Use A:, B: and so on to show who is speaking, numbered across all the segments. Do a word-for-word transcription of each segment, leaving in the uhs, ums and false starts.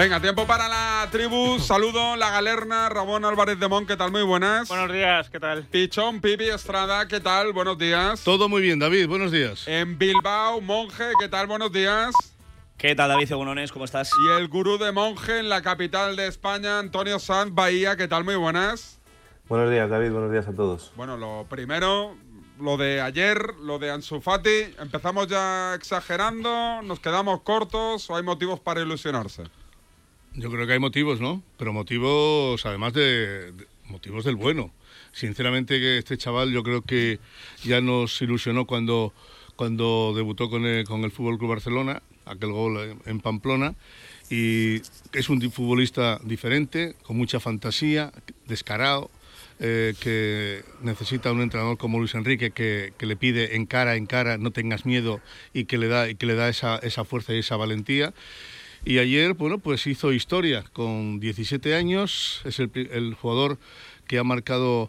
A: Venga, tiempo para la tribu. Saludo, La Galerna, Ramón Álvarez de Mon, ¿qué tal? Muy buenas.
B: Buenos días, ¿qué tal?
A: Pichón, Pipi Estrada, ¿qué tal? Buenos días.
C: Todo muy bien, David, buenos días.
A: En Bilbao, Monje, ¿qué tal? Buenos días.
D: ¿Qué tal, David Egunones? ¿Cómo estás?
A: Y el gurú de Monje en la capital de España, Antonio Sanz Bahía, ¿qué tal? Muy buenas.
E: Buenos días, David, buenos días a todos.
A: Bueno, lo primero, lo de ayer, lo de Ansu Fati, ¿empezamos ya exagerando? ¿Nos quedamos cortos o hay motivos para ilusionarse?
C: Yo creo que hay motivos, ¿no? Pero motivos, además de, de motivos del bueno. Sinceramente, que este chaval yo creo que ya nos ilusionó cuando, cuando debutó con el, con el F C Barcelona, aquel gol en Pamplona, y es un futbolista diferente, con mucha fantasía, descarado, eh, que necesita un entrenador como Luis Enrique que, que le pide en cara, en cara, no tengas miedo, y que le da, y que le da esa, esa fuerza y esa valentía. Y ayer, bueno, pues hizo historia con diecisiete años, es el, el jugador que ha marcado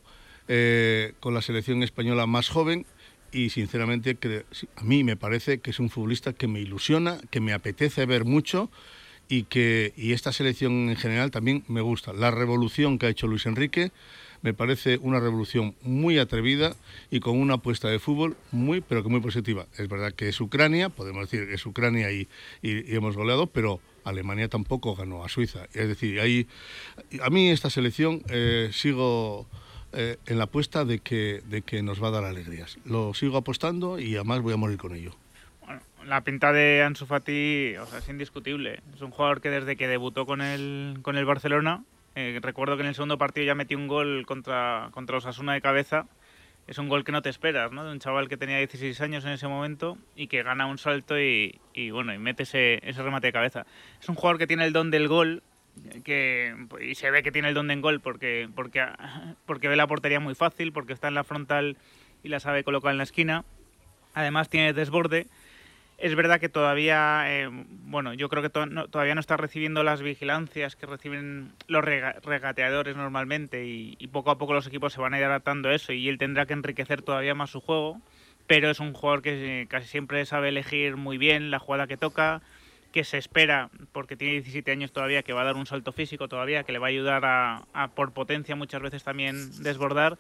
C: eh, con la selección española más joven y sinceramente que, a mí me parece que es un futbolista que me ilusiona, que me apetece ver mucho y que y esta selección en general también me gusta. La revolución que ha hecho Luis Enrique me parece una revolución muy atrevida y con una apuesta de fútbol muy, pero que muy positiva. Es verdad que es Ucrania, podemos decir que es Ucrania y, y, y hemos goleado, pero Alemania tampoco ganó a Suiza. Es decir, ahí, a mí esta selección eh, sigo eh, en la apuesta de que, de que nos va a dar alegrías. Lo sigo apostando y además voy a morir con ello.
B: Bueno, la pinta de Ansu Fati, o sea, es indiscutible. Es un jugador que desde que debutó con el, con el Barcelona, Eh, recuerdo que en el segundo partido ya metió un gol contra, contra Osasuna de cabeza. Es un gol que no te esperas, ¿no? De un chaval que tenía dieciséis años en ese momento y que gana un salto y, y bueno, y mete ese, ese remate de cabeza. Es un jugador que tiene el don del gol que, y se ve que tiene el don del gol porque, porque, porque ve la portería muy fácil, porque está en la frontal y la sabe colocar en la esquina. Además tiene desborde. Es verdad que todavía, eh, bueno, yo creo que to no, todavía no está recibiendo las vigilancias que reciben los rega regateadores normalmente y, y poco a poco los equipos se van a ir adaptando a eso y él tendrá que enriquecer todavía más su juego, pero es un jugador que eh, casi siempre sabe elegir muy bien la jugada que toca, que se espera, porque tiene diecisiete años todavía, que va a dar un salto físico todavía, que le va a ayudar a, a por potencia muchas veces también desbordar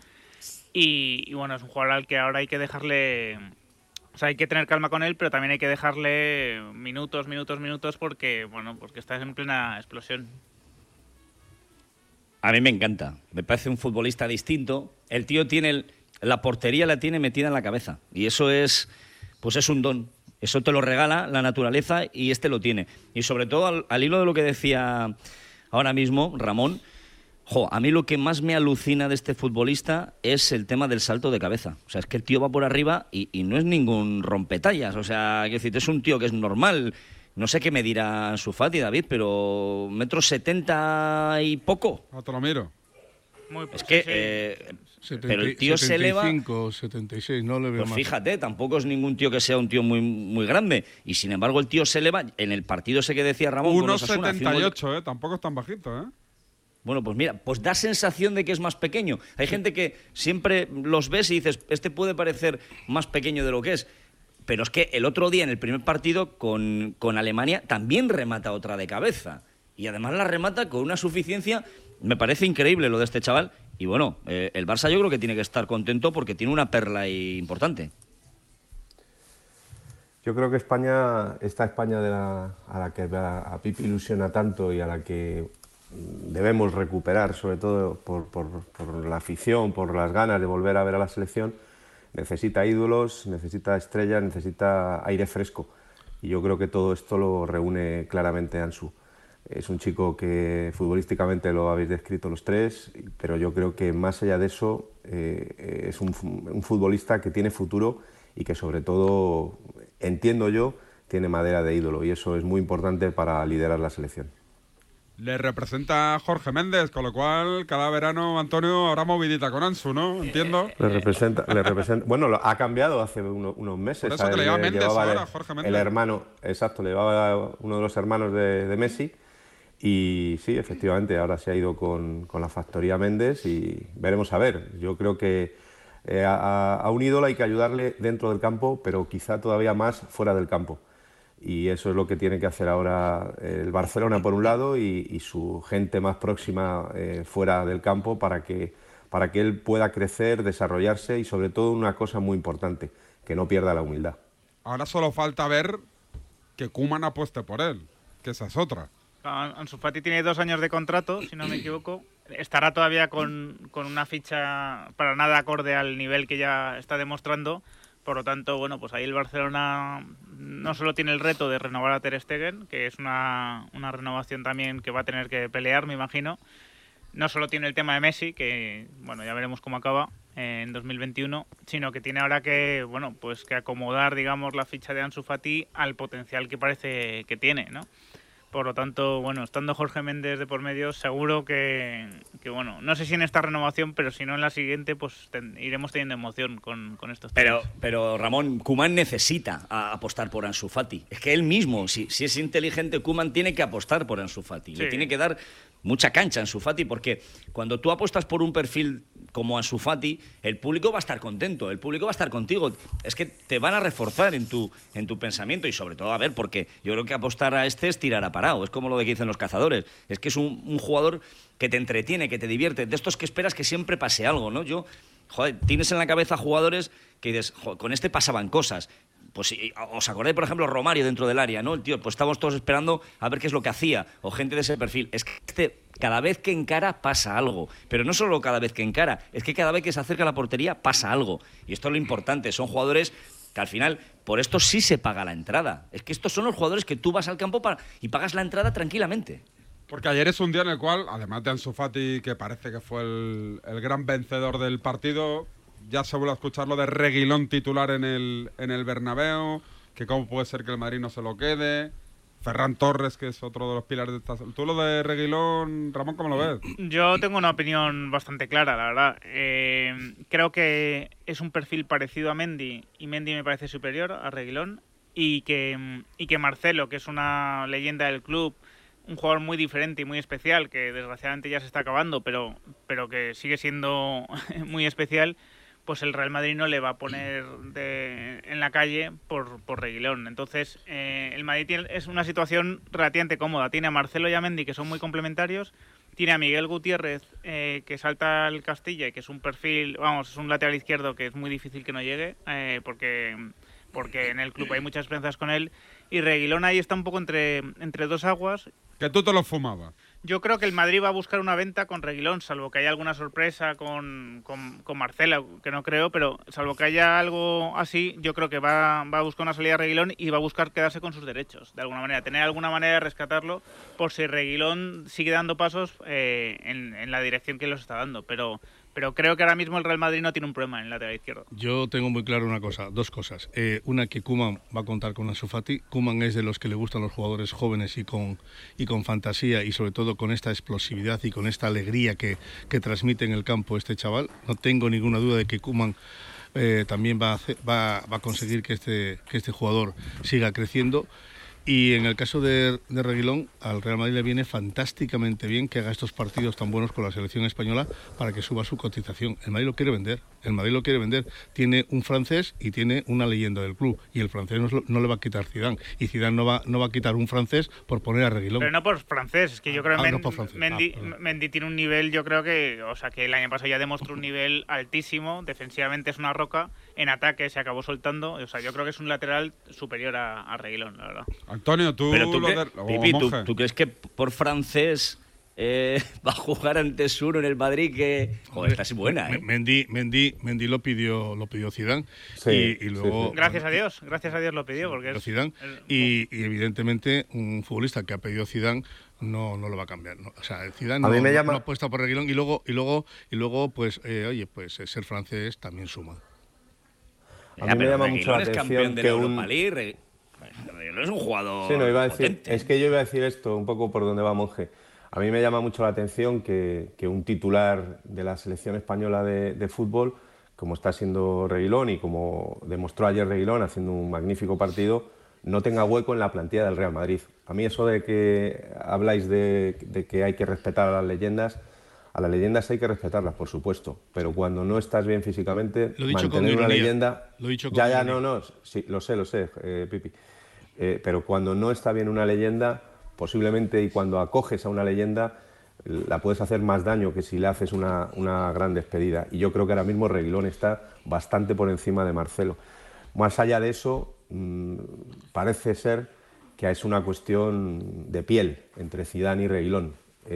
B: y, y bueno, es un jugador al que ahora hay que dejarle... O sea, hay que tener calma con él, pero también hay que dejarle minutos, minutos, minutos, porque, bueno, porque está en plena explosión.
D: A mí me encanta. Me parece un futbolista distinto. El tío tiene... El, la portería la tiene metida en la cabeza. Y eso es... Pues es un don. Eso te lo regala la naturaleza y este lo tiene. Y sobre todo, al, al hilo de lo que decía ahora mismo Ramón... Jo, a mí lo que más me alucina de este futbolista es el tema del salto de cabeza. O sea, es que el tío va por arriba y, y no es ningún rompetallas. O sea, quiero decir, es un tío que es normal. No sé qué me dirá Ansu Fati, David, pero metro setenta y poco.
A: No te lo miro.
B: Muy
D: es que,
B: sí,
D: eh,
C: setenta,
D: pero el tío
C: setenta y
D: se
C: cinco,
D: eleva...
C: setenta y seis, no le veo
D: pues
C: más.
D: fíjate, tampoco es ningún tío que sea un tío muy, muy grande. Y sin embargo, el tío se eleva. En el partido ese que decía Ramón...
A: uno setenta y ocho, ¿eh? Tampoco es tan bajito, ¿eh?
D: Bueno, pues mira, pues da sensación de que es más pequeño. Hay gente que siempre los ves y dices, este puede parecer más pequeño de lo que es. Pero es que el otro día, en el primer partido con, con Alemania, también remata otra de cabeza. Y además la remata con una suficiencia... Me parece increíble lo de este chaval. Y bueno, eh, el Barça yo creo que tiene que estar contento porque tiene una perla ahí importante.
E: Yo creo que España, esta España de la, a la que a, a Pipi ilusiona tanto y a la que debemos recuperar, sobre todo por, por, por la afición, por las ganas de volver a ver a la selección, necesita ídolos, necesita estrellas, necesita aire fresco. Y yo creo que todo esto lo reúne claramente Ansu. Es un chico que futbolísticamente lo habéis descrito los tres, pero yo creo que más allá de eso eh, es un, un futbolista que tiene futuro y que sobre todo, entiendo yo, tiene madera de ídolo y eso es muy importante para liderar la selección.
A: Le representa Jorge Méndez, con lo cual cada verano, Antonio, habrá movidita con Ansu, ¿no? Entiendo.
E: Le representa, le representa. Bueno, lo, ha cambiado hace uno, unos meses.
A: Por eso que le llama Méndez ahora,
E: el,
A: Jorge Méndez.
E: El hermano, exacto, le llevaba uno de los hermanos de, de Messi. Y sí, efectivamente, ahora se ha ido con, con la factoría Méndez y veremos a ver. Yo creo que eh, a, a un ídolo hay que ayudarle dentro del campo, pero quizá todavía más fuera del campo. y eso es lo que tiene que hacer ahora el Barcelona por un lado y, y su gente más próxima eh, fuera del campo para que, para que él pueda crecer, desarrollarse y sobre todo una cosa muy importante, que no pierda la humildad.
A: Ahora solo falta ver que Koeman apueste por él, que esa es otra.
B: Ansu Fati tiene dos años de contrato, si no me equivoco. Estará todavía con, con una ficha para nada acorde al nivel que ya está demostrando. Por lo tanto, bueno, pues ahí el Barcelona no solo tiene el reto de renovar a Ter Stegen, que es una, una renovación también que va a tener que pelear, me imagino. No solo tiene el tema de Messi, que bueno, ya veremos cómo acaba eh, en dos mil veintiuno, sino que tiene ahora que, bueno, pues que acomodar, digamos, la ficha de Ansu Fati al potencial que parece que tiene, ¿no? Por lo tanto, bueno, estando Jorge Méndez de por medio, seguro que, que bueno, no sé si en esta renovación, pero si no en la siguiente, pues ten, iremos teniendo emoción con, con estos
D: pero,
B: temas.
D: Pero, Ramón, Koeman necesita a, apostar por Ansu Fati. Es que él mismo, si, si es inteligente, Koeman tiene que apostar por Ansu Fati. Sí. Le tiene que dar mucha cancha a Ansu Fati, porque cuando tú apuestas por un perfil como Ansu Fati, el público va a estar contento, el público va a estar contigo. Es que te van a reforzar en tu, en tu pensamiento y sobre todo, a ver, porque yo creo que apostar a este es tirar a parado. Es como lo de que dicen los cazadores. Es que es un, un jugador que te entretiene, que te divierte, de estos que esperas que siempre pase algo, ¿no? Yo, joder, tienes en la cabeza jugadores que dices, joder, con este pasaban cosas. Pues os acordáis, por ejemplo, Romario dentro del área, ¿no? El tío, pues estábamos todos esperando a ver qué es lo que hacía, o gente de ese perfil. Es que este, cada vez que encara pasa algo, pero no solo cada vez que encara, es que cada vez que se acerca a la portería pasa algo. Y esto es lo importante, son jugadores que al final, por esto sí se paga la entrada. Es que estos son los jugadores que tú vas al campo para, y pagas la entrada tranquilamente.
A: Porque ayer es un día en el cual, además de Ansu Fati, que parece que fue el, el gran vencedor del partido, ya se vuelve a escuchar lo de Reguilón titular en el, en el Bernabéu, que cómo puede ser que el Madrid no se lo quede. Ferran Torres, que es otro de los pilares de esta... ¿Tú lo de Reguilón, Ramón, cómo lo ves?
B: Yo tengo una opinión bastante clara, la verdad. Eh, creo que es un perfil parecido a Mendy, y Mendy me parece superior a Reguilón, y que, y que Marcelo, que es una leyenda del club, un jugador muy diferente y muy especial, que desgraciadamente ya se está acabando, pero, pero que sigue siendo muy especial, pues el Real Madrid no le va a poner de, en la calle por, por Reguilón. Entonces, eh, el Madrid tiene, es una situación relativamente cómoda. Tiene a Marcelo y a Mendy, que son muy complementarios. Tiene a Miguel Gutiérrez, eh, que salta al Castilla y que es un perfil, vamos, es un lateral izquierdo que es muy difícil que no llegue, eh, porque, porque en el club hay muchas esperanzas con él. Y Reguilón ahí está un poco entre, entre dos aguas.
A: Que tú te lo fumabas.
B: Yo creo que el Madrid va a buscar una venta con Reguilón, salvo que haya alguna sorpresa con, con, con Marcela, que no creo, pero salvo que haya algo así, yo creo que va, va a buscar una salida a Reguilón y va a buscar quedarse con sus derechos, de alguna manera, tener alguna manera de rescatarlo por si Reguilón sigue dando pasos eh, en, en la dirección que los está dando, pero... Pero creo que ahora mismo el Real Madrid no tiene un problema en el lateral izquierdo.
C: Yo tengo muy claro una cosa, dos cosas. Eh, una, que Koeman va a contar con Ansu Fati. Koeman es de los que le gustan los jugadores jóvenes y con, y con fantasía y sobre todo con esta explosividad y con esta alegría que, que transmite en el campo este chaval. No tengo ninguna duda de que Koeman eh, también va a, hacer, va, va a conseguir que este, que este jugador siga creciendo. Y en el caso de, de Reguilón, al Real Madrid le viene fantásticamente bien que haga estos partidos tan buenos con la selección española para que suba su cotización. El Madrid lo quiere vender, el Madrid lo quiere vender. Tiene un francés y tiene una leyenda del club. Y el francés no, no le va a quitar Zidane. Y Zidane no va, no va a quitar un francés por poner a Reguilón.
B: Pero no por francés, es que yo creo que
C: ah,
B: Men,
C: no
B: Mendy,
C: ah,
B: Mendy tiene un nivel, yo creo que, o sea, que el año pasado ya demostró un nivel altísimo. Defensivamente es una roca. En ataque se acabó soltando. O sea, yo creo que es un lateral superior a, a Reguilón, la verdad.
A: Antonio, tú...
D: Pero tú,
A: lo
D: que,
A: de...
D: Pipi, ¿tú, ¿tú crees que por francés eh, va a jugar antes uno en el Madrid que... Joder, esta es buena, ¿eh?
C: Mendy, Mendy, Mendy lo pidió lo pidió Zidane.
E: Sí,
C: y, y luego,
E: sí, sí.
B: Gracias a Dios, gracias a Dios lo pidió. Porque es,
C: Zidane,
B: el,
C: y, y evidentemente un futbolista que ha pedido Zidane no no lo va a cambiar, ¿no? O sea, el Zidane
E: a
C: no,
E: mí me llama...
C: no apuesta por Reguilón y luego y luego y luego pues eh, oye, pues ser francés también suma.
E: A mí me llama mucho la atención que un...
D: League, no es un jugador
E: sí, no, iba a decir,
D: potente.
E: es que yo iba a decir esto, un poco por donde va Monje. A mí me llama mucho la atención que, que un titular de la selección española de, de fútbol, como está siendo Reguilón y como demostró ayer Reguilón haciendo un magnífico partido, no tenga hueco en la plantilla del Real Madrid. A mí eso de que habláis de, de que hay que respetar a las leyendas, a las leyendas hay que respetarlas, por supuesto, pero cuando no estás bien físicamente,
C: lo he dicho
E: mantener
C: con
E: una
C: ironía.
E: leyenda...
C: Lo he dicho con
E: ya, ya,
C: ironía.
E: no, no, sí, lo sé, lo sé, eh, Pipi. eh, pero cuando no está bien una leyenda, posiblemente, y cuando acoges a una leyenda, la puedes hacer más daño que si le haces una, una gran despedida. Y yo creo que ahora mismo Reguilón está bastante por encima de Marcelo. Más allá de eso, mmm, parece ser que es una cuestión de piel entre Zidane y Reguilón,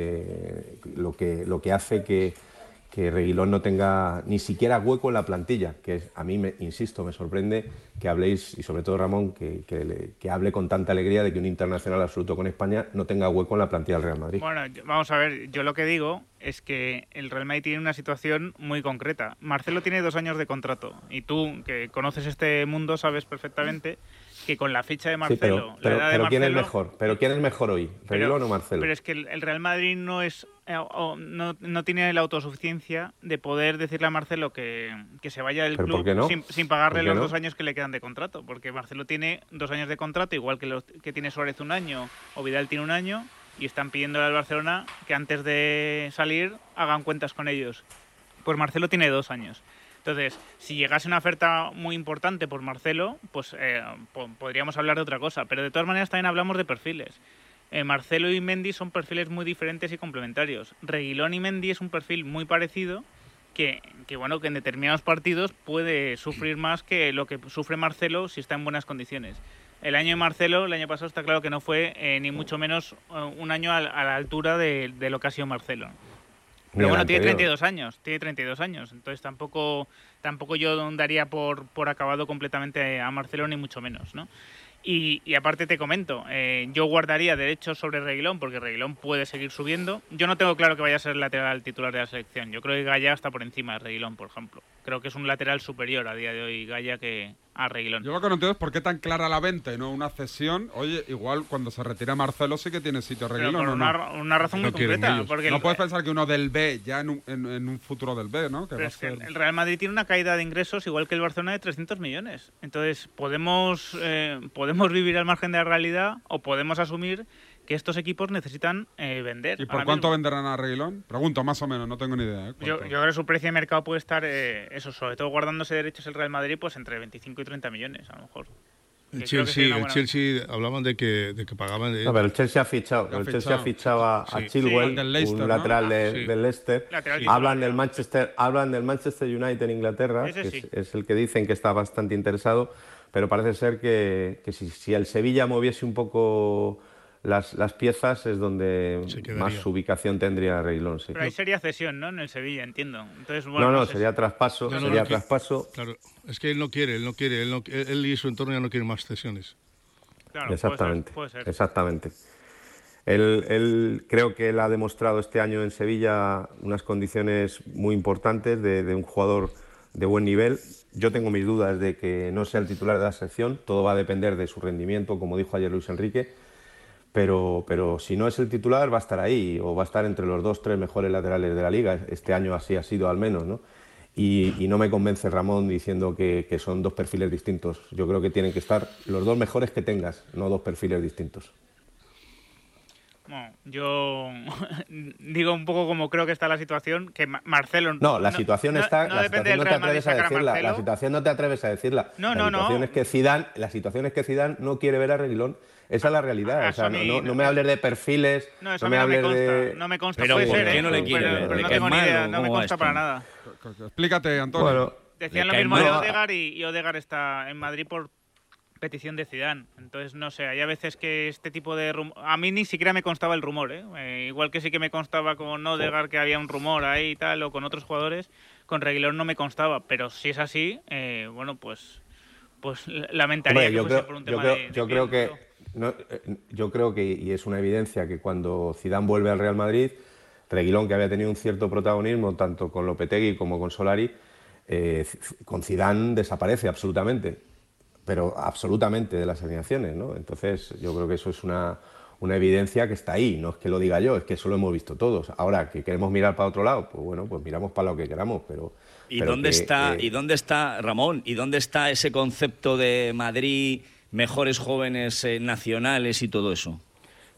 E: eh, lo, que, lo que hace que, que Reguilón no tenga ni siquiera hueco en la plantilla, que a mí, me, insisto, me sorprende que habléis, y sobre todo Ramón, que, que, le, que hable con tanta alegría de que un internacional absoluto con España no tenga hueco en la plantilla del Real Madrid.
B: Bueno, vamos a ver, yo lo que digo es que el Real Madrid tiene una situación muy concreta. Marcelo tiene dos años de contrato, y tú, que conoces este mundo, sabes perfectamente que con la ficha de Marcelo...
E: Sí, pero, pero,
B: la edad
E: pero
B: de
E: ¿quién
B: Marcelo,
E: es mejor? ¿Pero quién es mejor hoy? ¿Reguilón o Marcelo?
B: Pero es que el Real Madrid no es eh, o, no, no tiene la autosuficiencia de poder decirle a Marcelo que, que se vaya del club
E: no?
B: sin, sin pagarle los
E: no?
B: dos años que le quedan de contrato. Porque Marcelo tiene dos años de contrato, igual que, los, que tiene Suárez un año o Vidal tiene un año, y están pidiéndole al Barcelona que antes de salir hagan cuentas con ellos. Pues Marcelo tiene dos años. Entonces, si llegase una oferta muy importante por Marcelo, pues eh, po podríamos hablar de otra cosa. Pero de todas maneras también hablamos de perfiles. Eh, Marcelo y Mendy son perfiles muy diferentes y complementarios. Reguilón y Mendy es un perfil muy parecido que, que, bueno, que en determinados partidos puede sufrir más que lo que sufre Marcelo si está en buenas condiciones. El año de Marcelo, el año pasado, está claro que no fue eh, ni mucho menos uh, un año a, a la altura de, de lo que ha sido Marcelo. Pero bueno, tiene treinta y dos años, tiene treinta y dos años, entonces tampoco tampoco yo daría por, por acabado completamente a Marcelo, ni mucho menos, ¿no? Y, y aparte te comento, eh, yo guardaría derechos sobre Reguilón, porque Reguilón puede seguir subiendo. Yo no tengo claro que vaya a ser lateral titular de la selección. Yo creo que Gaya está por encima de Reguilón, por ejemplo. Creo que es un lateral superior a día de hoy Gaya que a Reguilón.
A: Yo lo que no entiendo es por qué tan clara la venta y no una cesión. Oye, igual cuando se retira Marcelo sí que tiene sitio Reguilón.
B: Pero por una,
A: no?
B: una razón
C: no
B: muy concreta. Porque
A: no
B: el,
A: puedes pensar que uno del B, ya en un, en, en un futuro del B, ¿no? Que
B: pero
A: va
B: es
A: a ser...
B: que el Real Madrid tiene una caída de ingresos igual que el Barcelona de trescientos millones. Entonces, podemos, eh, podemos vivir al margen de la realidad o podemos asumir que estos equipos necesitan eh, vender.
A: ¿Y por cuánto mismo venderán a Reguilón? Pregunto, más o menos, no tengo ni idea. ¿eh?
B: Yo, yo creo que su precio de mercado puede estar, eh, eso, sobre todo guardándose derechos el Real Madrid, pues entre veinticinco y treinta millones, a lo mejor.
C: El Chelsea, el Chelsea hablaban de que, de que pagaban... De...
E: No, pero el Chelsea ha fichado, el Chelsea ha fichado a, a sí. Chilwell, sí, Leicester, un lateral ¿no? de, sí. del Leicester. Lateral sí. Hablan del Manchester, hablan del Manchester United en Inglaterra, que
B: sí.
E: es, es el que dicen que está bastante interesado, pero parece ser que, que si, si el Sevilla moviese un poco las, las piezas es donde más ubicación tendría Reguilón. Sí.
B: Pero ahí sería cesión, ¿no? En el Sevilla, entiendo. Entonces, bueno,
E: no, no,
B: no
E: sería
B: sé.
E: traspaso,
C: no, no,
E: sería
C: no,
E: traspaso.
C: Claro, es que él no quiere, él no quiere, él, no, él y su entorno ya no quieren más cesiones.
B: Claro,
E: exactamente,
B: puede ser, puede ser.
E: exactamente. Él, él creo que él ha demostrado este año en Sevilla unas condiciones muy importantes de, de un jugador de buen nivel. Yo tengo mis dudas de que no sea el titular de la selección, todo va a depender de su rendimiento, como dijo ayer Luis Enrique, pero, pero si no es el titular va a estar ahí o va a estar entre los dos, tres mejores laterales de la liga. Este año así ha sido al menos, ¿no? Y, y no me convence Ramón diciendo que, que son dos perfiles distintos. Yo creo que tienen que estar los dos mejores que tengas, no dos perfiles distintos.
B: Bueno, yo digo un poco como creo que está la situación, que Marcelo...
E: No, la situación
B: no,
E: está...
B: No,
E: la
B: no depende
E: situación
B: del
E: no te
B: Real Madrid
E: atreves a
B: sacar a
E: decirla.
B: Marcelo.
E: La situación no te atreves a decirla.
B: No,
E: la
B: no,
E: situación
B: no.
E: Es que Zidane, la situación es que Zidane no quiere ver a Reguilón. Esa es la realidad. O sea, no, no, no me hables de perfiles,
B: no, eso
E: no me
B: no
E: hables
B: me consta,
E: de...
B: No me consta,
D: pero
B: puede
D: ¿por
B: ser,
D: qué
B: ¿eh?
D: no le quiere
B: pero,
D: ver?
B: pero no
D: ¿Le
B: tengo
D: cae
B: ni idea,
D: mal o
B: no me
D: cómo
B: consta
D: esto?
B: para nada.
A: Explícate, Antonio.
E: Bueno,
B: decían lo
D: cae
B: mismo
D: mal.
B: de Odegaard y, y Odegaard está en Madrid por petición de Zidane. Entonces, no sé, hay a veces que este tipo de rumor... A mí ni siquiera me constaba el rumor, ¿eh? Eh, igual que sí que me constaba con Odegaard que había un rumor ahí y tal, o con otros jugadores, con Reguilón no me constaba. Pero si es así, eh, bueno, pues pues lamentaría
E: Hombre, yo
B: que fuese
E: creo,
B: por un
E: yo
B: tema
E: creo,
B: de, de
E: yo
B: piel,
E: creo que
B: ¿no?
E: no, eh, yo creo que, y es una evidencia, que cuando Zidane vuelve al Real Madrid, Reguilón, que había tenido un cierto protagonismo tanto con Lopetegui como con Solari, eh, con Zidane desaparece absolutamente, pero absolutamente de las alineaciones, ¿no? Entonces yo creo que eso es una, una evidencia que está ahí, no es que lo diga yo, es que eso lo hemos visto todos. Ahora, que queremos mirar para otro lado, pues bueno, pues miramos para lo que queramos, pero...
D: ¿Y
E: pero
D: dónde
E: que,
D: está,
E: eh,
D: y dónde está, Ramón, y dónde está ese concepto de Madrid, mejores jóvenes eh, nacionales y todo eso?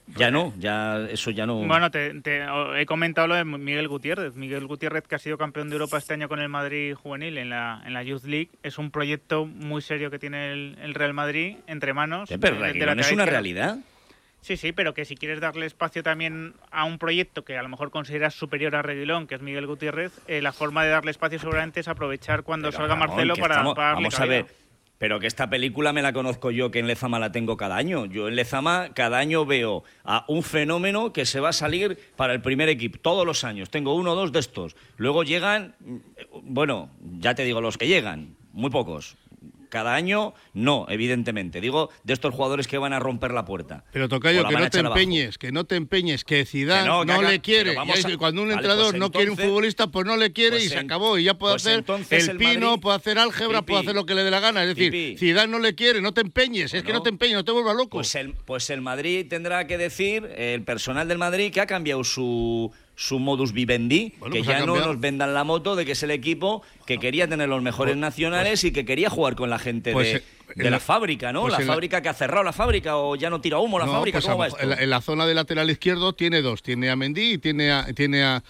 D: Ya no, ya eso ya no...
B: Bueno, te, te, he comentado lo de Miguel Gutiérrez. Miguel Gutiérrez, que ha sido campeón de Europa este año con el Madrid juvenil en la, en la Youth League, es un proyecto muy serio que tiene el, el Real Madrid entre manos.
D: Sí, pero
B: de,
D: Reguilón
B: de
D: es una realidad.
B: Sí, sí, pero que si quieres darle espacio también a un proyecto que a lo mejor consideras superior a Reguilón, que es Miguel Gutiérrez, eh, la forma de darle espacio seguramente es aprovechar cuando
D: Pero,
B: salga
D: Ramón,
B: Marcelo
D: que
B: para,
D: estamos-
B: para darle
D: Vamos a
B: cabida.
D: ver, pero que esta película me la conozco yo, que en Lezama la tengo cada año. Yo en Lezama cada año veo a un fenómeno que se va a salir para el primer equipo, todos los años. Tengo uno o dos de estos. Luego llegan, bueno, ya te digo, los que llegan, muy pocos. Cada año, no, evidentemente. Digo, de estos jugadores que van a romper la puerta.
C: Pero Tocayo,
D: O la
C: que
D: van a
C: no te
D: echar abajo.
C: empeñes, que no te empeñes, que Zidane
D: Que
C: no,
D: no, que haga-
C: le quiere.
D: pero vamos
C: Ya es-
D: a-
C: cuando un
D: Vale,
C: entrenador
D: pues
C: no quiere un
D: entonces-
C: futbolista, pues no le quiere
D: pues
C: y se
D: en-
C: acabó. Y ya puede
D: pues
C: hacer
D: entonces
C: el
D: el
C: pino,
D: Madrid-
C: puede hacer álgebra,
D: Pipi.
C: puede hacer lo que le dé la gana. Es decir,
D: Pipi.
C: Zidane no le quiere, no te empeñes. Es que
D: Bueno.
C: no te empeñes, no te vuelvas loco.
D: Pues el, pues el Madrid tendrá que decir, el personal del Madrid, que ha cambiado su, su modus vivendi,
C: Bueno,
D: que
C: pues ha
D: ya no
C: cambiado.
D: nos vendan la moto de que es el equipo que quería tener los mejores
C: Pues-
D: nacionales y que quería jugar con la gente
C: pues,
D: de,
C: eh,
D: de
C: en
D: la
C: la-
D: fábrica, ¿no?
C: pues
D: la
C: en la-
D: fábrica que ha cerrado la fábrica o ya no tira humo la
C: No,
D: fábrica,
C: pues a
D: ¿cómo
C: lo
D: va
C: mejor
D: esto?
C: en, la, en la zona de lateral izquierdo tiene dos, tiene a Mendy y tiene a, tiene a,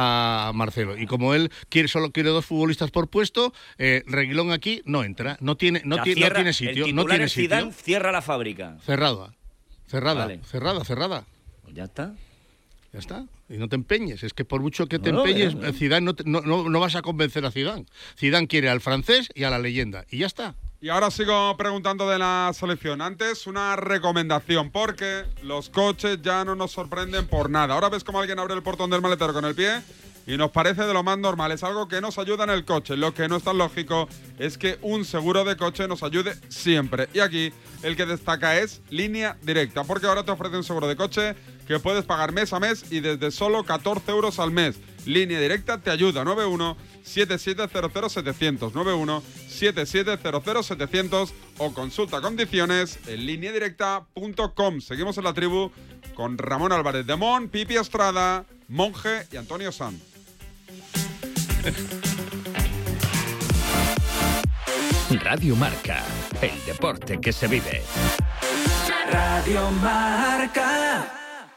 C: a Marcelo. Y como él quiere solo quiere dos futbolistas por puesto, eh, Reguilón aquí no entra, no tiene, no,
D: O sea,
C: ti- no
D: cierra-
C: tiene
D: el
C: sitio, no
D: titular
C: tiene
D: es Zidane,
C: sitio.
D: cierra la fábrica.
C: Cerrada, cerrada,
D: Vale.
C: cerrada, cerrada.
D: Pues ya está.
C: Ya está. Y no te empeñes. Es que por mucho que te
D: No,
C: empeñes,
D: no, no.
C: Zidane no, te- no, no, no vas a convencer a Zidane. Zidane quiere al francés y a la leyenda. Y ya está.
A: Y ahora sigo preguntando de la selección. Antes, una recomendación, porque los coches ya no nos sorprenden por nada. Ahora ves como alguien abre el portón del maletero con el pie y nos parece de lo más normal. Es algo que nos ayuda en el coche. Lo que no es tan lógico es que un seguro de coche nos ayude siempre. Y aquí el que destaca es Línea Directa, porque ahora te ofrece un seguro de coche que puedes pagar mes a mes y desde solo catorce euros al mes. Línea Directa te ayuda. nueve uno siete siete cero cero siete cero cero, nueve uno siete siete cero cero siete cero cero o consulta condiciones en línea directa punto com. Seguimos en la tribu con Ramón Álvarez de Mon, Pipi Estrada, Monje y Antonio Sanz.
F: Radio Marca, el deporte que se vive.
G: Radio Marca.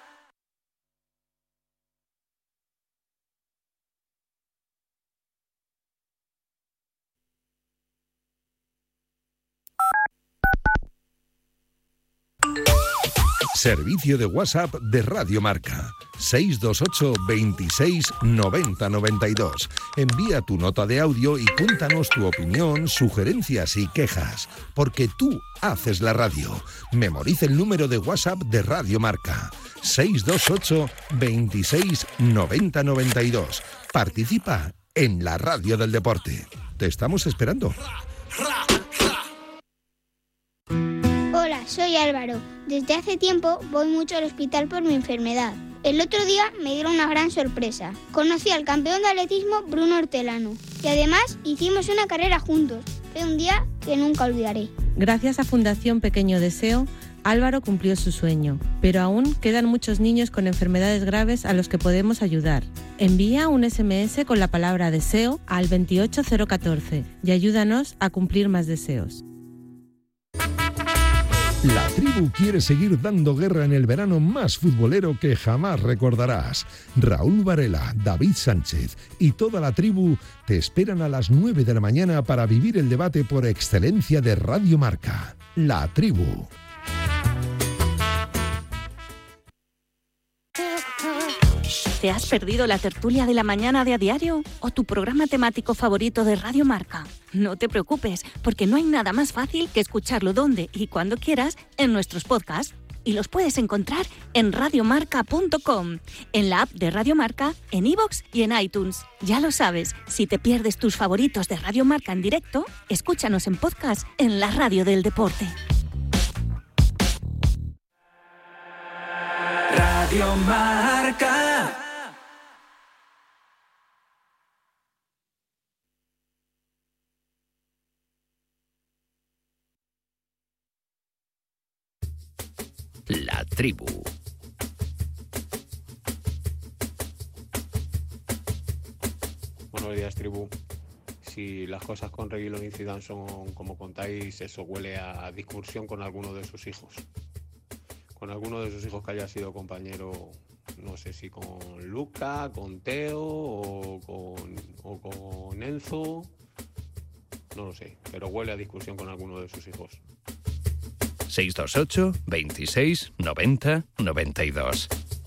H: Servicio de WhatsApp de Radio Marca. seis dos ocho, veintiséis, noventa, noventa y dos. Envía tu nota de audio y cuéntanos tu opinión, sugerencias y quejas. Porque tú haces la radio. Memoriza el número de WhatsApp de Radio Marca. seis dos ocho, veintiséis, noventa, noventa y dos. Participa en la radio del deporte. Te estamos esperando.
I: Hola, soy Álvaro. Desde hace tiempo voy mucho al hospital por mi enfermedad. El otro día me dieron una gran sorpresa. Conocí al campeón de atletismo Bruno Hortelano y además hicimos una carrera juntos. Fue un día que nunca olvidaré.
J: Gracias a Fundación Pequeño Deseo, Álvaro cumplió su sueño, pero aún quedan muchos niños con enfermedades graves a los que podemos ayudar. Envía un ese eme ese con la palabra deseo al veintiocho cero catorce y ayúdanos a cumplir más deseos.
H: La tribu quiere seguir dando guerra en el verano más futbolero que jamás recordarás. Raúl Varela, David Sánchez y toda la tribu te esperan a las nueve de la mañana para vivir el debate por excelencia de Radio Marca. La tribu.
K: ¿Te has perdido la tertulia de la mañana de A Diario o tu programa temático favorito de Radio Marca? No te preocupes, porque no hay nada más fácil que escucharlo donde y cuando quieras en nuestros podcasts. Y los puedes encontrar en radiomarca punto com, en la app de Radio Marca, en iVoox y en iTunes. Ya lo sabes, si te pierdes tus favoritos de Radio Marca en directo, escúchanos en podcast en la radio del deporte.
G: Radio Marca.
F: La tribu.
L: Buenos días, tribu. Si las cosas con Reguilón y Zidane son como contáis, eso huele a discusión con alguno de sus hijos. con alguno de sus hijos que haya sido compañero, no sé si con Luca, con Teo o con, o con Enzo, no lo sé, pero huele a discusión con alguno de sus hijos.
F: seis dos ocho, veintiséis, noventa, noventa y dos.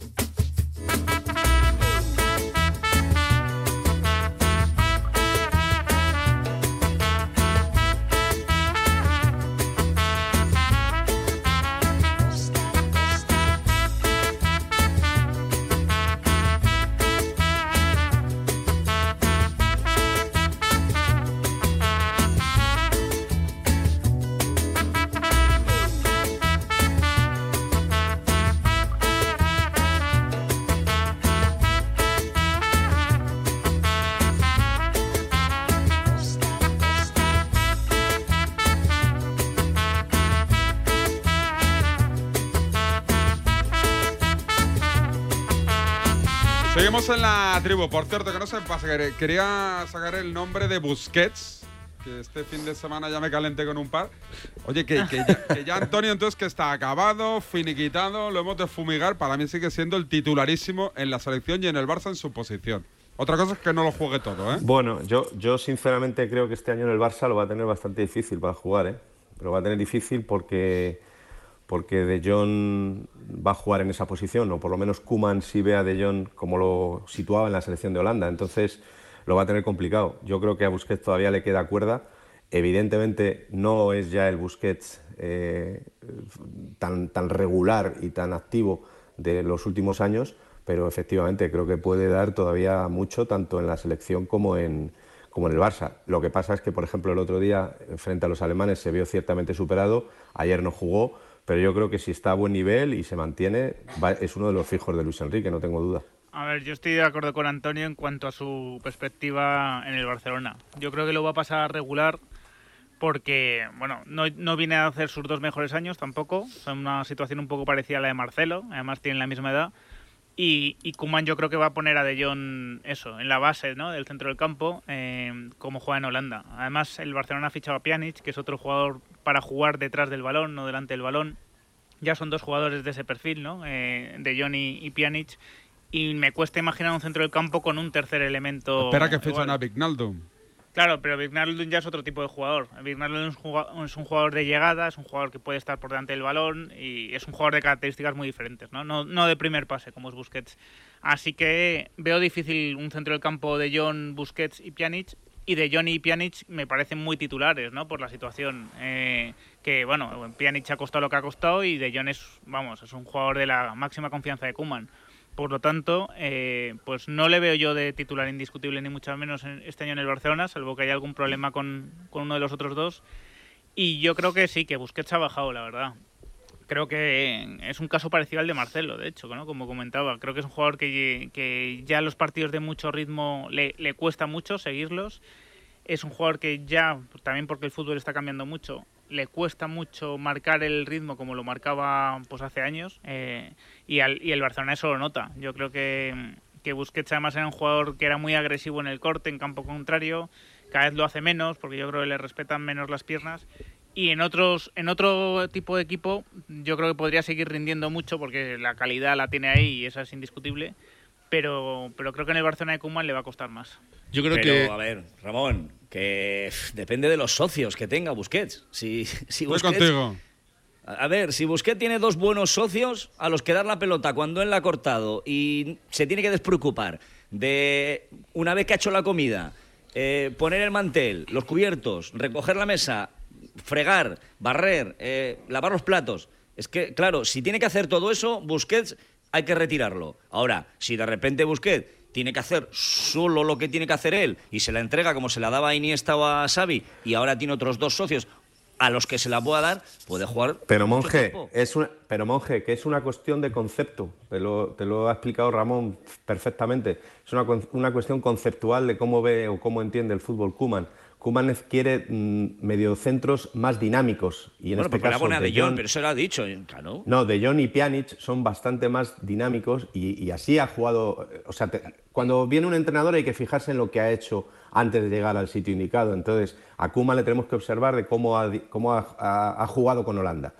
A: Seguimos en la tribu. Por cierto, que no se pasa, quería sacar el nombre de Busquets, que este fin de semana ya me calenté con un par. Oye, que, que, ya, que ya Antonio entonces que está acabado, finiquitado, lo hemos de fumigar. Para mí sigue siendo el titularísimo en la selección y en el Barça en su posición. Otra cosa es que no lo juegue todo, ¿eh?
E: Bueno, yo, yo sinceramente creo que este año en el Barça lo va a tener bastante difícil para jugar, ¿eh? Pero va a tener difícil porque... porque De Jong va a jugar en esa posición, o por lo menos Koeman sí ve a De Jong como lo situaba en la selección de Holanda, entonces lo va a tener complicado. Yo creo que a Busquets todavía le queda cuerda, evidentemente no es ya el Busquets eh, tan, tan regular y tan activo de los últimos años, pero efectivamente creo que puede dar todavía mucho, tanto en la selección como en, como en el Barça. Lo que pasa es que, por ejemplo, el otro día, frente a los alemanes, se vio ciertamente superado, ayer no jugó, pero yo creo que si está a buen nivel y se mantiene, va, es uno de los fijos de Luis Enrique, no tengo duda.
B: A ver, yo estoy de acuerdo con Antonio en cuanto a su perspectiva en el Barcelona. Yo creo que lo va a pasar a regular porque, bueno, no, no viene a hacer sus dos mejores años tampoco. Son una situación un poco parecida a la de Marcelo, además tienen la misma edad. Y, y Koeman yo creo que va a poner a De Jong eso, en la base, ¿no?, del centro del campo, eh, como juega en Holanda. Además, el Barcelona ha fichado a Pjanic, que es otro jugador para jugar detrás del balón, no delante del balón. Ya son dos jugadores de ese perfil, ¿no?, eh, De Jong y, y Pjanic. Y me cuesta imaginar un centro del campo con un tercer elemento.
A: Espera que fichan a Wijnaldum.
B: Claro, pero Wijnaldum ya es otro tipo de jugador. Wijnaldum es un jugador, es un jugador de llegada, es un jugador que puede estar por delante del balón y es un jugador de características muy diferentes, ¿no? No, no de primer pase, como es Busquets. Así que veo difícil un centro del campo de Jong, Busquets y Pjanic. Y De Jong y Pjanic me parecen muy titulares, ¿no?, por la situación. Eh, que, bueno, Pjanic ha costado lo que ha costado y De Jong es, vamos, es un jugador de la máxima confianza de Koeman. Por lo tanto, eh, pues no le veo yo de titular indiscutible, ni mucho menos en este año en el Barcelona, salvo que haya algún problema con, con uno de los otros dos. Y yo creo que sí, que Busquets ha bajado, la verdad. Creo que es un caso parecido al de Marcelo, de hecho, ¿no?, como comentaba. Creo que es un jugador que, que ya los partidos de mucho ritmo le, le cuesta mucho seguirlos. Es un jugador que ya, también porque el fútbol está cambiando mucho, le cuesta mucho marcar el ritmo como lo marcaba pues hace años, eh, y, al, y el Barcelona eso lo nota. Yo creo que, que Busquets además era un jugador que era muy agresivo en el corte, en campo contrario, cada vez lo hace menos porque yo creo que le respetan menos las piernas, y en otros en otro tipo de equipo yo creo que podría seguir rindiendo mucho porque la calidad la tiene ahí y esa es indiscutible, pero, pero creo que en el Barcelona de Koeman le va a costar más.
C: Yo creo
D: Pero,
C: que...
D: a ver, Ramón, que depende de los socios que tenga Busquets. Si, si
A: Voy
D: Busquets,
A: contigo.
D: A ver, si Busquets tiene dos buenos socios a los que dar la pelota cuando él la ha cortado y se tiene que despreocupar de, una vez que ha hecho la comida, eh, poner el mantel, los cubiertos, recoger la mesa, fregar, barrer, eh, lavar los platos. Es que, claro, si tiene que hacer todo eso, Busquets hay que retirarlo. Ahora, si de repente Busquets tiene que hacer solo lo que tiene que hacer él y se la entrega como se la daba a Iniesta o a Xavi y ahora tiene otros dos socios a los que se la pueda dar, puede jugar.
E: Pero Monje, es una, pero Monje, que es una cuestión de concepto, te lo, te lo ha explicado Ramón perfectamente. Es una, una cuestión conceptual de cómo ve o cómo entiende el fútbol Koeman. Koeman quiere mmm, mediocentros más dinámicos. Y en
D: bueno,
E: este
D: pero
E: caso,
D: pone a De Jong,
E: Jong,
D: pero eso lo ha dicho, claro.
E: No, De Jong y Pjanic son bastante más dinámicos y, y así ha jugado. O sea, te, cuando viene un entrenador hay que fijarse en lo que ha hecho antes de llegar al sitio indicado. Entonces, a Koeman le tenemos que observar de cómo ha, cómo ha, ha, ha jugado con Holanda.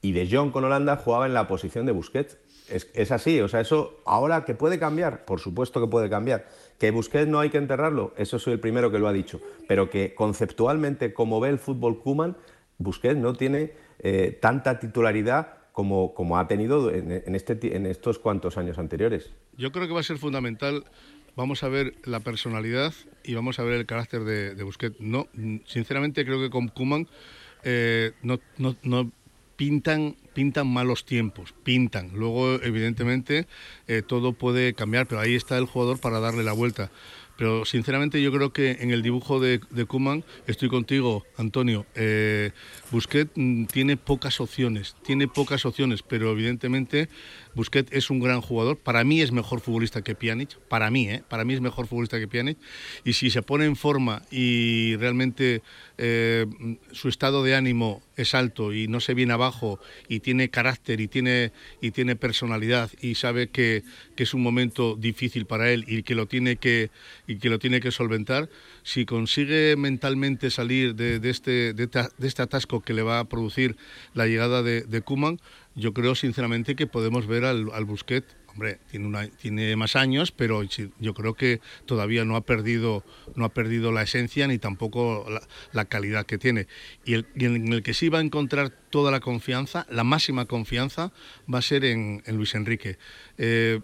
E: y De Jong con Holanda jugaba en la posición de Busquets. Es, es así, o sea, eso ahora que puede cambiar, por supuesto que puede cambiar. Que Busquets no hay que enterrarlo, eso soy el primero que lo ha dicho, pero que conceptualmente, como ve el fútbol Koeman, Busquets no tiene eh, tanta titularidad como, como ha tenido en, en, este, en estos cuantos años anteriores.
C: Yo creo que va a ser fundamental, vamos a ver la personalidad y vamos a ver el carácter de, de Busquets. No, sinceramente creo que con Koeman eh, no, no, no pintan, pintan malos tiempos, pintan. Luego, evidentemente, eh, todo puede cambiar, pero ahí está el jugador para darle la vuelta. Pero, sinceramente, yo creo que en el dibujo de, de Koeman, estoy contigo, Antonio, eh, Busquets mm, tiene pocas opciones, tiene pocas opciones, pero, evidentemente, Busquets es un gran jugador. Para mí es mejor futbolista que Pjanic, para mí, ¿eh? Para mí es mejor futbolista que Pjanic. Y si se pone en forma y realmente eh, su estado de ánimo es alto y no se viene abajo y tiene carácter y tiene, y tiene personalidad y sabe que, que es un momento difícil para él y que lo tiene que, y que, lo tiene que solventar, si consigue mentalmente salir de, de, este, de, de este atasco que le va a producir la llegada de, de Koeman, yo creo sinceramente que podemos ver al, al Busquets. Hombre, tiene, una, tiene más años, pero yo creo que todavía no ha perdido, no ha perdido la esencia ni tampoco la, la calidad que tiene. Y, el, y en el que sí va a encontrar toda la confianza, la máxima confianza, va a ser en, en Luis Enrique. Eh,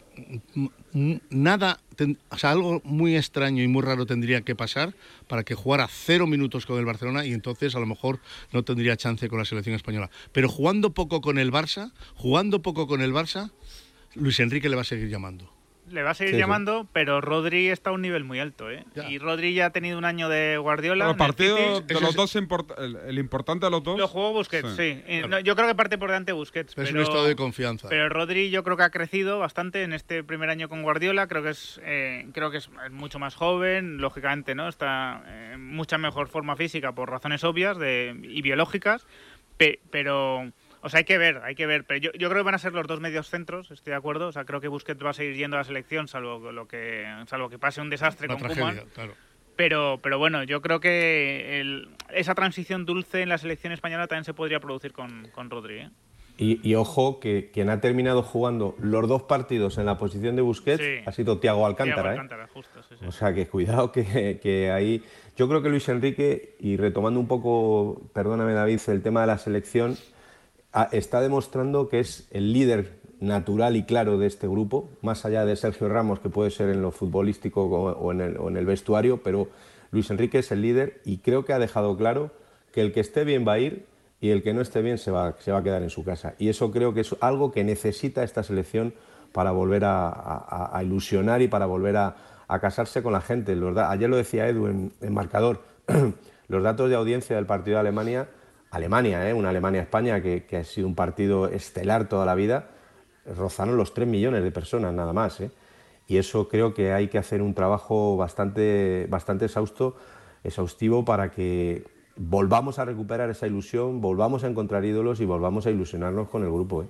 C: nada, ten, o sea, algo muy extraño y muy raro tendría que pasar para que jugara cero minutos con el Barcelona y entonces a lo mejor no tendría chance con la selección española. Pero jugando poco con el Barça, jugando poco con el Barça, Luis Enrique le va a seguir llamando.
B: Le va a seguir
A: Sí,
B: llamando, sí. Pero Rodri está a un nivel muy alto, ¿eh?
C: Ya.
B: Y Rodri ya ha tenido un año de Guardiola.
A: El partido
B: en el City.
A: de los dos, import el, el importante de los dos.
B: Lo jugó Busquets, sí. sí.
C: Claro.
B: No, yo creo que parte por delante Busquets.
C: Es
B: pero,
C: un estado de confianza.
B: Pero Rodri yo creo que ha crecido bastante en este primer año con Guardiola. Creo que es, eh, creo que es mucho más joven, lógicamente, ¿no? Está en mucha mejor forma física por razones obvias de, y biológicas, pe, pero... O sea, hay que ver, hay que ver. Pero yo, yo creo que van a ser los dos medios centros, estoy de acuerdo. O sea, creo que Busquets va a seguir yendo a la selección, salvo lo que, salvo que pase un desastre
C: Una
B: con
C: tragedia,
B: Koeman.
C: claro.
B: Pero, pero bueno, yo creo que el, esa transición dulce en la selección española también se podría producir con, con Rodri, ¿eh?
E: Y, y ojo, que quien ha terminado jugando los dos partidos en la posición de Busquets
B: Sí.
E: ha sido Thiago Alcántara.
B: Thiago
E: ¿eh?
B: Alcántara, justo, sí, sí.
E: O sea, que cuidado que, que ahí... Yo creo que Luis Enrique, y retomando un poco, perdóname David, el tema de la selección, a, está demostrando que es el líder natural y claro de este grupo, más allá de Sergio Ramos, que puede ser en lo futbolístico o, o, en el, o en el vestuario, pero Luis Enrique es el líder y creo que ha dejado claro que el que esté bien va a ir y el que no esté bien se va, se va a quedar en su casa. Y eso creo que es algo que necesita esta selección para volver a, a, a ilusionar y para volver a, a casarse con la gente. Los da, ayer lo decía Edu en, en marcador, los datos de audiencia del partido de Alemania, Alemania, ¿eh? una Alemania-España que, que ha sido un partido estelar toda la vida, rozaron los tres millones de personas nada más, ¿eh? Y eso creo que hay que hacer un trabajo bastante, bastante exhausto, exhaustivo para que volvamos a recuperar esa ilusión, volvamos a encontrar ídolos y volvamos a ilusionarnos con el grupo, ¿eh?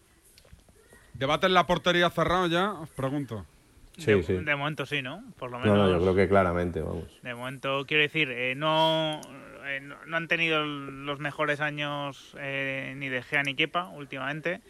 A: ¿Debate en la portería cerrado ya? Os pregunto.
E: Sí,
B: de,
E: sí.
B: de momento sí, ¿no? Por lo menos.
E: No, no, yo creo que claramente, vamos.
B: De momento, quiero decir, eh, no, eh, no, no han tenido los mejores años eh, ni De Gea ni Kepa últimamente.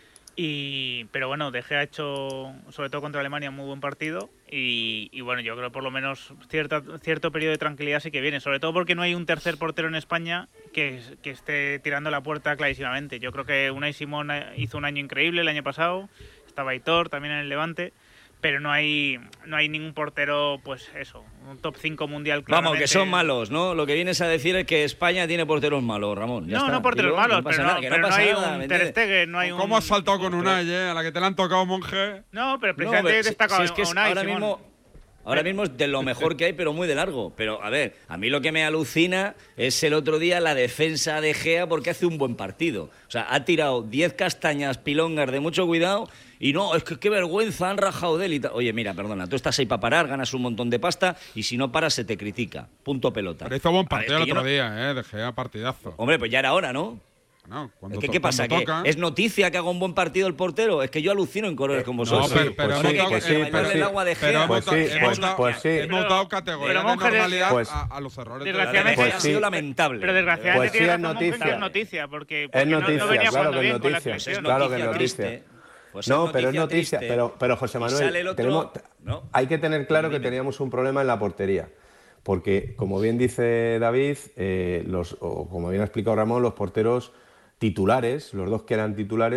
B: Y, pero bueno, De Gea ha hecho, sobre todo contra Alemania, un muy buen partido. Y, y bueno, yo creo por lo menos cierta, cierto periodo de tranquilidad sí que viene. Sobre todo porque no hay un tercer portero en España que, que esté tirando la puerta clarísimamente. Yo creo que Unai Simón hizo un año increíble el año pasado. Estaba Aitor también en el Levante. Pero no hay no hay ningún portero, pues eso, un top cinco mundial claramente.
D: Vamos, que son malos, ¿no? Lo que vienes a decir es que España tiene porteros malos, Ramón. Ya
B: no,
D: está.
B: no porteros
D: Digo,
B: malos,
D: no pasa
B: pero,
D: nada,
B: no,
D: que
B: pero
D: no
B: no
D: pasa
B: hay
D: nada,
B: un
D: ¿me
B: Ter
D: entiendes?
B: Stegen, no hay un...
A: ¿Cómo has saltado con Unai, eh? A la que te la han tocado, monje.
B: No, pero
D: No,
B: precisamente
D: pero si-
B: destaca
D: si es que es
B: Unai,
D: ahora
B: Simón.
D: mismo, ahora mismo es de lo mejor que hay, pero muy de largo. Pero, a ver, a mí lo que me alucina es el otro día la defensa de Gea porque hace un buen partido. O sea, ha tirado diez castañas pilongas de mucho cuidado y no, es que qué vergüenza, han rajado de él y tal. Oye, mira, perdona, tú estás ahí para parar, ganas un montón de pasta y si no paras se te critica. Punto pelota.
A: Pero hizo buen
D: A ver,
A: partido
D: es
A: el
D: que yo
A: otro
D: no-
A: día, eh. De Gea, partidazo.
D: Hombre, pues ya era hora, ¿no?
A: Bueno, cuando
D: ¿Qué,
A: to-
D: ¿Qué pasa?
A: cuando
D: ¿Que
A: toca-
D: ¿Es noticia que haga un buen partido el portero? Es que yo alucino en correr con vosotros.
A: No, pero, pero
E: pues
A: hemos
E: sí,
A: dado-
E: pues sí,
A: eh,
E: pues
A: pero-
E: sí.
D: el agua de
A: pero
D: Gea.
A: hemos
E: Pues
A: dado-
E: sí,
A: hemos
E: pues-
A: dado-
E: pues sí.
A: hemos
B: Pero-
A: dado categoría
B: pero,
A: de
B: Monje,
A: normalidad
E: pues-
A: a, a los errores. de-
B: Desgraciadamente-
E: Pues
D: ha
E: sí.
D: sido lamentable.
B: Pero desgraciadamente
E: Pues sí,
B: tiene
E: es
B: razón, Monje,
E: noticia.
B: es noticia, porque,
E: Es
B: porque no-
E: noticia,
B: no, venía
E: claro
B: jugando
E: que es
B: bien con la
E: noticia.
B: selección.
E: Claro que es
D: Noticia
E: noticia.
D: triste. Pues
E: No, pero es
D: noticia
E: noticia.
D: triste.
E: Pero, pero José
D: Y
E: Manuel,
D: sale el otro-
E: tenemos-
D: ¿no?
E: hay que tener claro que
D: Dime.
E: teníamos un problema en la portería. Porque, como bien dice David, eh, los, o como bien ha explicado Ramón, los porteros titulares, los dos que eran titulares,